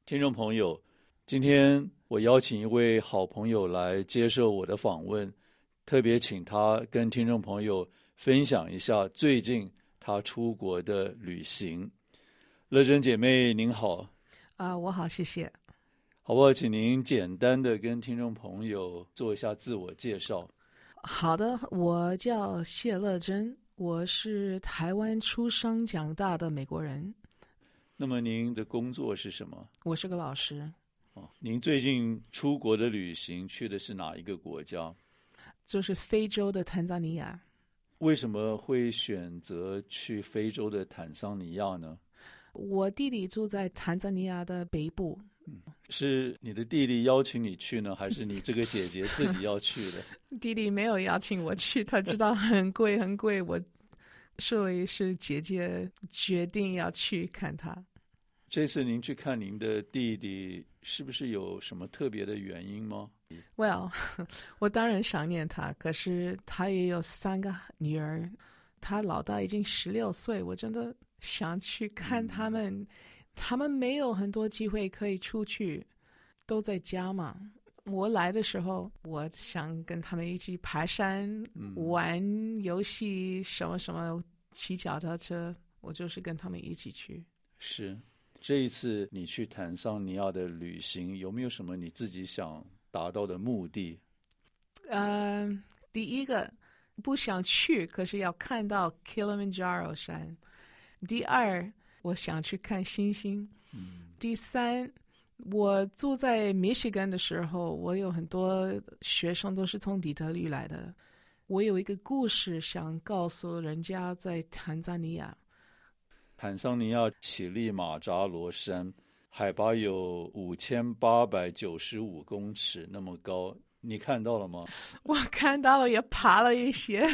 听众朋友，今天我邀请一位好朋友来接受我的访问，特别请他跟听众朋友分享一下最近他出国的旅行。乐珍姐妹您好。 我好，谢谢。 好不好？请您简单的跟听众朋友做一下自我介绍。 好的，我叫谢乐珍，我是台湾出生长大的美国人。 那么您的工作是什么？ 我是个老师。 您最近出国的旅行去的是哪一个国家？ 就是非洲的坦桑尼亚。 为什么会选择去非洲的坦桑尼亚呢？ 我弟弟住在坦桑尼亚的北部。 是你的弟弟邀请你去呢，还是你这个姐姐自己要去的？ 弟弟没有邀请我去，他知道很贵很贵，所以是姐姐决定要去看他。 这次您去看您的弟弟，是不是有什么特别的原因吗？ Well， 我当然想念他，可是他也有3个女儿，他老大已经16岁，我真的想去看他们。他们没有很多机会可以出去，都在家嘛。我来的时候，我想跟他们一起爬山、玩游戏，什么什么，骑脚踏车，我就是跟他们一起去。 是，这一次你去坦桑尼亚的旅行，有没有什么你自己想达到的目的？ 第一个不想去，可是要看到 Kilimanjaro 山。第二，我想去看星星。第三，我住在 Michigan 的时候，我有很多学生都是从底特律来的。我有一个故事想告诉人家，在坦桑尼亚。 坦桑尼亚乞力马扎罗山海拔有5895公尺那么高，你看到了吗？ 我看到了，也爬了一些。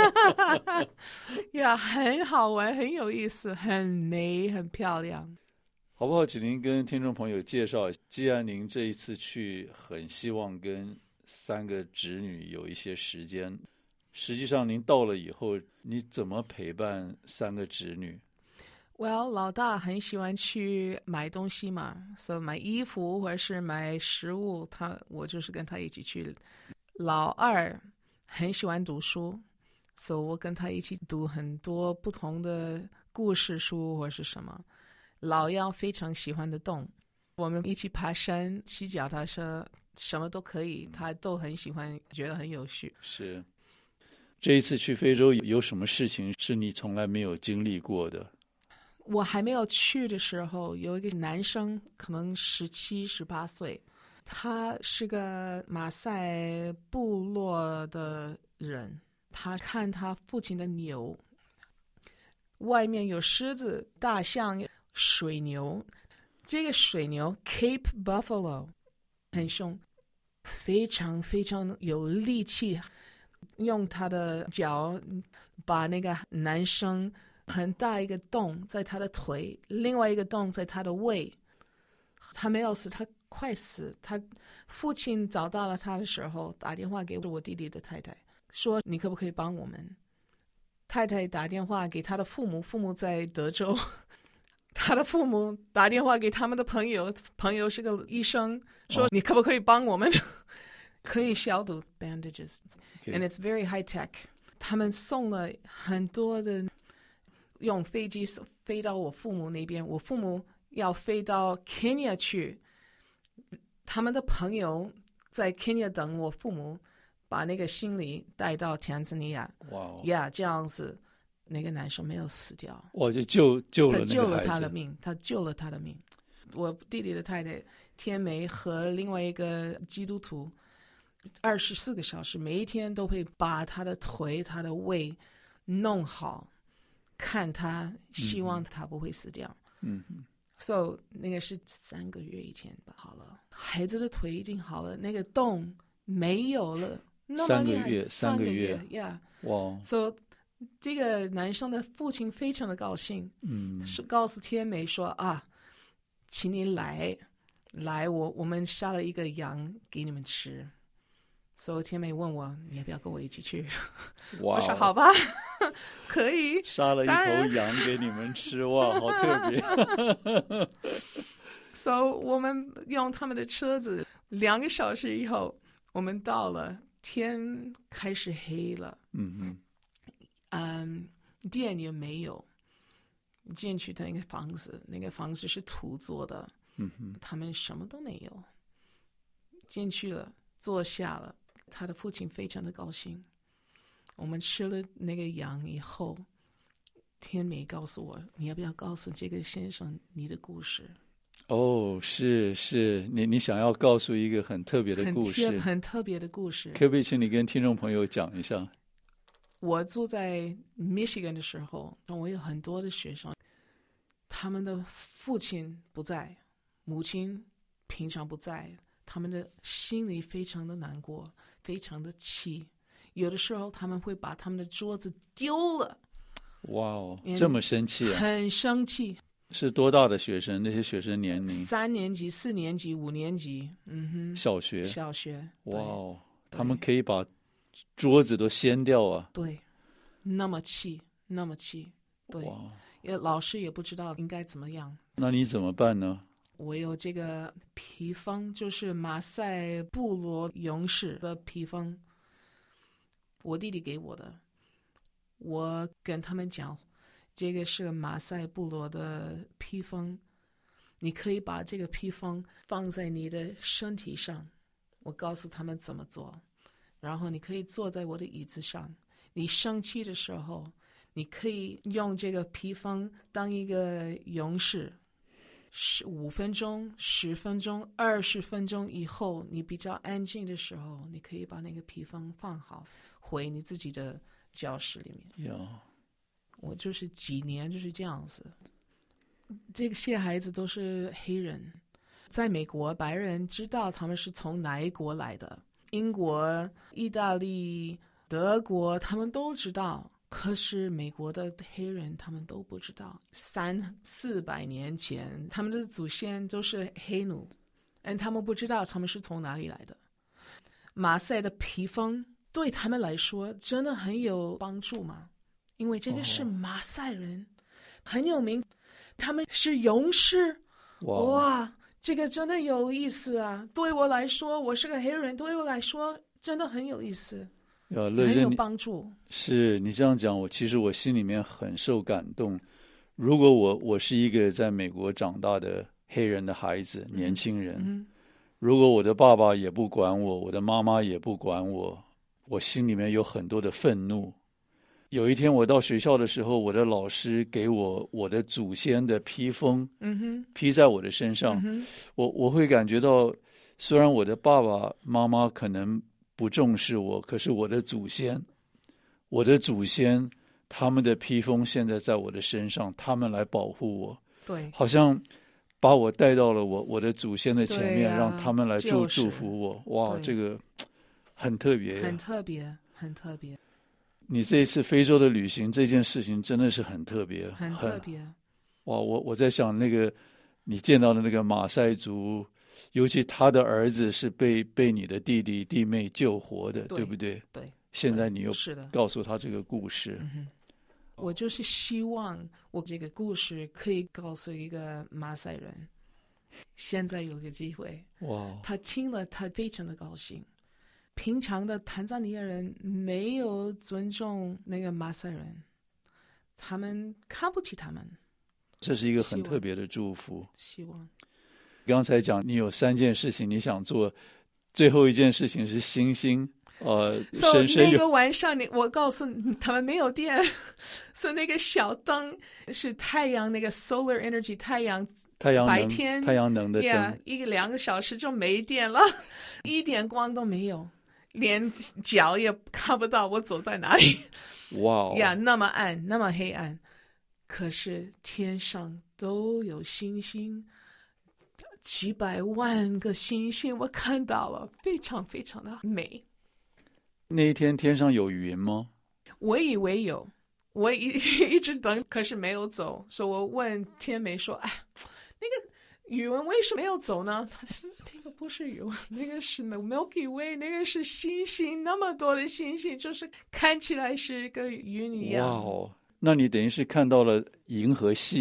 呀，很好玩，很有意思，很美，很漂亮。 好不好？请您跟听众朋友介绍，既然您这一次去很希望跟3个侄女有一些时间，实际上您到了以后，你怎么陪伴3个侄女？ Well， 老大很喜欢去买东西嘛，所以买衣服或者是买食物，我就是跟他一起去。老二很喜欢读书，所以我跟他一起读很多不同的故事书或是什么。老幺非常喜欢的动，我们一起爬山、骑脚踏车，什么都可以，他都很喜欢，觉得很有趣。 是，这一次去非洲有什么事情是你从来没有经历过的？ 我还没有去的时候，有一个男生，可能17、18岁，他是个马赛部落的人，他看他父亲的牛，外面有狮子、大象、水牛。这个水牛 Cape Buffalo 很凶，非常非常有力气，用他的脚把那个男生很大一个洞在他的腿，另外一个洞在他的胃。他没有死，他快死。他父亲找到了他的时候，打电话给我弟弟的太太，说你可不可以帮我们？太太打电话给他的父母，父母在德州。他的父母打电话给他们的朋友，朋友是个医生，说你可不可以帮我们？可以消毒 bandages， and it's very high tech。他们送了很多的，用飞机飞到我父母那边，我父母要飞到 Kenya 去，他们的朋友在 Kenya 等我父母把那个行李带到坦桑尼亚。 哇， 呀，这样子。那个男生没有死掉， 我就救了那个孩子， 他救了他的命，他救了他的命。我弟弟的太太天梅和另外一个基督徒，24个小时，每一天都会把他的腿、他的胃弄好，看他，希望他不会死掉。So 那个是3个月以前吧，好了，孩子的腿已经好了，那个洞没有了。 3个月 ，Yeah， 哇 ，So。这个男生的父亲非常的高兴，是告诉天梅说请你来，我们杀了一个羊给你们吃。所以天梅问我你要不要跟我一起去？我说好吧，可以。 杀了一头羊给你们吃，哇，好特别。 So 我们用他们的车子，2个小时以后，我们到了，天开始黑了。电也没有。进去的那个房子是土做的，他们什么都没有。进去了，坐下了，他的父亲非常的高兴。我们吃了那个羊以后，天美告诉我，你要不要告诉这个先生你的故事？ 哦，是，你想要告诉一个很特别的故事， 很特别的故事。 可不可以请你跟听众朋友讲一下？ 我住在 Michigan 的时候，我有很多的学生，他们的父亲不在，母亲平常不在，他们的心里非常的难过，非常的气。有的时候他们会把他们的桌子丢了。 哇哦，这么生气啊！ 很生气。 是多大的学生？那些学生年龄 ？3年级、4年级、5年级， 小学。哇哦，他们可以把桌子都掀掉啊！ 对，那么气。对，老师也不知道应该怎么样。 那你怎么办呢？ 我有这个披风，就是马赛部落勇士的披风，我弟弟给我的。我跟他们讲，这个是马赛部落的披风，你可以把这个披风放在你的身体上。我告诉他们怎么做，然后你可以坐在我的椅子上。你生气的时候，你可以用这个披风当一个勇士。5分钟、10分钟、20分钟以后，你比较安静的时候，你可以把那个披风放好，回你自己的教室里面。我就是几年就是这样子。这些孩子都是黑人，在美国白人知道他们是从哪一国来的，英国、意大利、德国他们都知道，可是美国的黑人他们都不知道。300-400年前他们的祖先都是黑奴，他们不知道他们是从哪里来的。马赛的披风对他们来说真的很有帮助吗？因为这个是马赛人，很有名，他们是勇士。哇，这个真的有意思啊！对我来说，我是个黑人，对我来说真的很有意思，很有帮助。 是你这样讲，其实我心里面很受感动。如果我是一个在美国长大的黑人的孩子，年轻人，如果我的爸爸也不管我，我的妈妈也不管我，我心里面有很多的愤怒。有一天我到学校的时候，我的老师给我的祖先的披风，披在我的身上，我会感觉到，虽然我的爸爸妈妈可能不重视我，可是我的祖先他们的披风现在在我的身上，他们来保护我， 对， 好像把我带到了我的祖先的前面，让他们来祝福我。哇，这个很特别， 很特别。 你这一次非洲的旅行，这件事情真的是很特别， 很特别。 哇，我在想那个你见到的那个马赛族，尤其他的儿子是被你的弟弟弟妹救活的， 对不对？ 对。 现在你又告诉他这个故事。 我就是希望我这个故事可以告诉一个马赛人，现在有个机会。 哇， 他听了，他非常的高兴。平常的坦桑尼亚人没有尊重那个马赛人，他们看不起他们。 这是一个很特别的祝福。 希望。 刚才讲你有3件事情你想做，最后一件事情是星星。 那个晚上我告诉你他们没有电，所以那个小灯是太阳，那个 solar energy 太阳白天太阳能的灯 ，2个小时就没电了，一点光都没有，连脚也看不到我走在哪里。 哇呀，那么暗，那么黑暗，可是天上都有星星，几百万个星星我看到了，非常非常的美。 那一天天上有云吗？ 我以为有，我一直等，可是没有走，所以我问天美说：“哎，那个宇文为什么没有走呢？”他说：“那个不是宇文，那个是 Milky Way， 那个是星星，那么多的星星，就是看起来是个云一样。” 哇哦，那你等于是看到了银河系，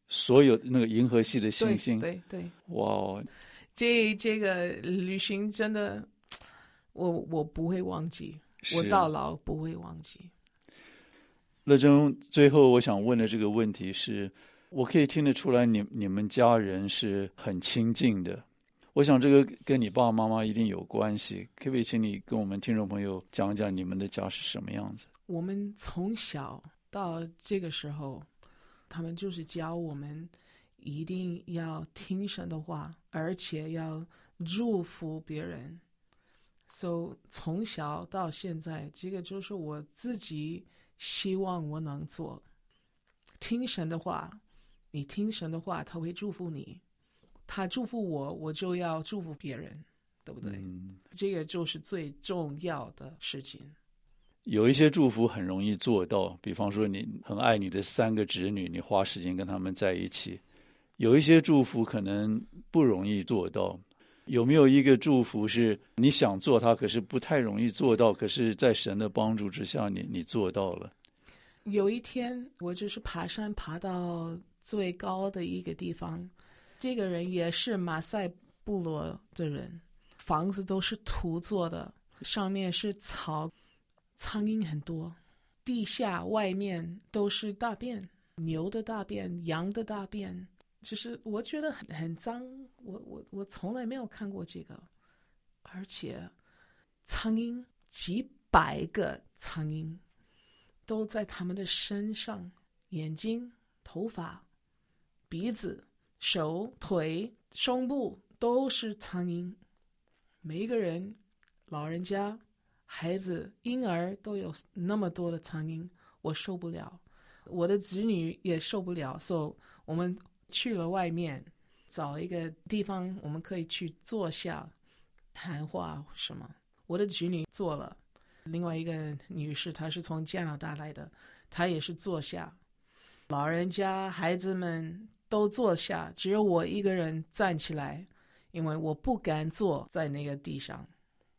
所有那个银河系的星星。 对对对， 哇哦， 这个旅行真的，我不会忘记，我到老不会忘记。 乐珍，最后我想问的这个问题是，我可以听得出来你们家人是很亲近的，我想这个跟你爸爸妈妈一定有关系，可不可以请你跟我们听众朋友讲讲你们的家是什么样子？ 我们从小到这个时候，他们就是教我们一定要听神的话，而且要祝福别人。So 从小到现在，这个就是我自己希望我能做。听神的话，你听神的话，他会祝福你，他祝福我，我就要祝福别人，对不对？这个就是最重要的事情。 有一些祝福很容易做到，比方说你很爱你的3个侄女，你花时间跟他们在一起。有一些祝福可能不容易做到。有没有一个祝福是你想做它，可是不太容易做到，可是在神的帮助之下你做到了？ 有一天我就是爬山爬到最高的一个地方，这个人也是马赛部落的人，房子都是土做的，上面是草，苍蝇很多，地下外面都是大便，牛的大便，羊的大便，就是我觉得很脏，我从来没有看过这个，而且苍蝇几百个苍蝇都在他们的身上，眼睛、头发、鼻子、手、腿、胸部都是苍蝇，每一个人，老人家、孩子、婴儿都有那么多的苍蝇，我受不了，我的子女也受不了，所以我们去了外面找一个地方，我们可以去坐下谈话什么。我的子女坐了，另外一个女士她是从加拿大来的，她也是坐下，老人家孩子们都坐下，只有我一个人站起来，因为我不敢坐在那个地上，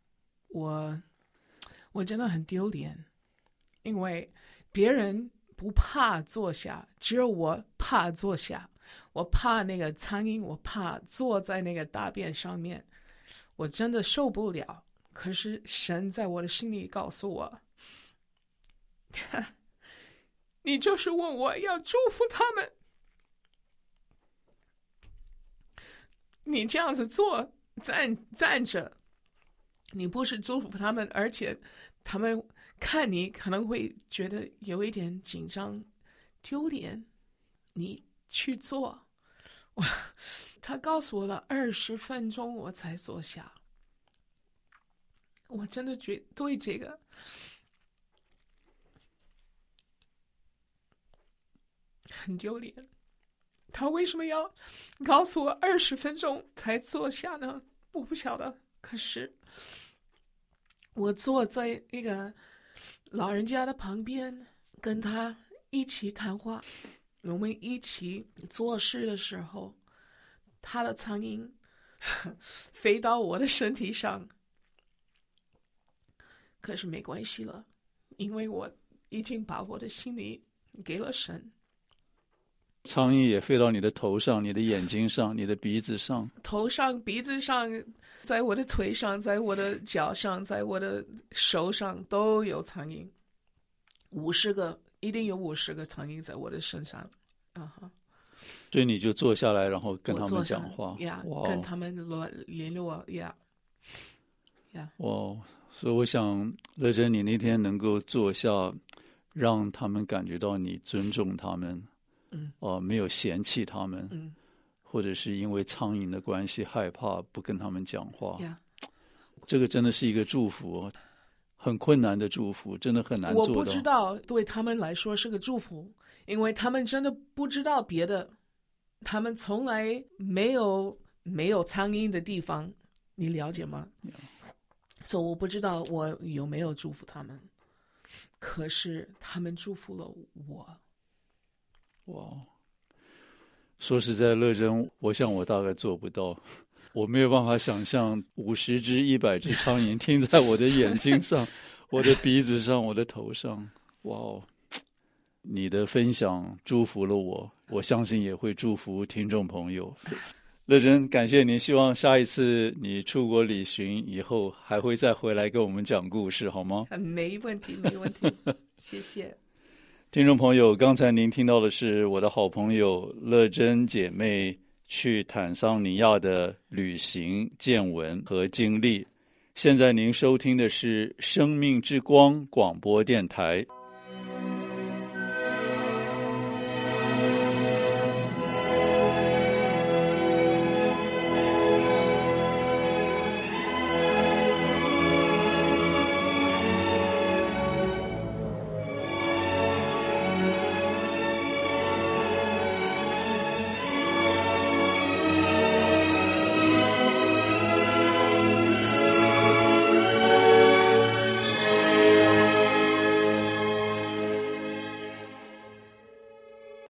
我真的很丢脸，因为别人不怕坐下，只有我怕坐下，我怕那个苍蝇，我怕坐在那个大便上面，我真的受不了。可是神在我的心里告诉我，你就是问我要祝福他们，你这样子坐站着，你不是祝福他们，而且他们看你可能会觉得有一点紧张丢脸，你去做。他告诉我了20分钟我才坐下，我真的对这个很丢脸。他为什么要告诉我20分钟才坐下呢？我不晓得。可是我坐在一个老人家的旁边，跟他一起谈话，我们一起做事的时候，他的苍蝇飞到我的身体上，可是没关系了，因为我已经把我的心里给了神。 苍蝇也飞到你的头上、你的眼睛上、你的鼻子上， 头上、鼻子上，在我的腿上，在我的脚上，在我的手上都有苍蝇，50个，一定有50个苍蝇在我的身上。 所以你就坐下来，然后跟他们讲话， 跟他们联络， 哇！所以我想，乐珍，你那天能够坐下，让他们感觉到你尊重他们，没有嫌弃他们，或者是因为苍蝇的关系害怕不跟他们讲话，这个真的是一个祝福，很困难的祝福，真的很难做到。 我不知道对他们来说是个祝福，因为他们真的不知道别的，他们从来没有苍蝇的地方，你了解吗？所以我不知道我有没有祝福他们，可是他们祝福了我。 哇，说实在，乐珍，我想我大概做不到，我没有办法想象50只、100只苍蝇停在我的眼睛上、我的鼻子上、我的头上。哇哦， 你的分享祝福了我，我相信也会祝福听众朋友。乐珍，感谢您，希望下一次你出国旅行以后还会再回来跟我们讲故事，好吗？ 没问题，没问题。谢谢。 听众朋友，刚才您听到的是我的好朋友乐珍姐妹去坦桑尼亚的旅行见闻和经历。现在您收听的是生命之光广播电台。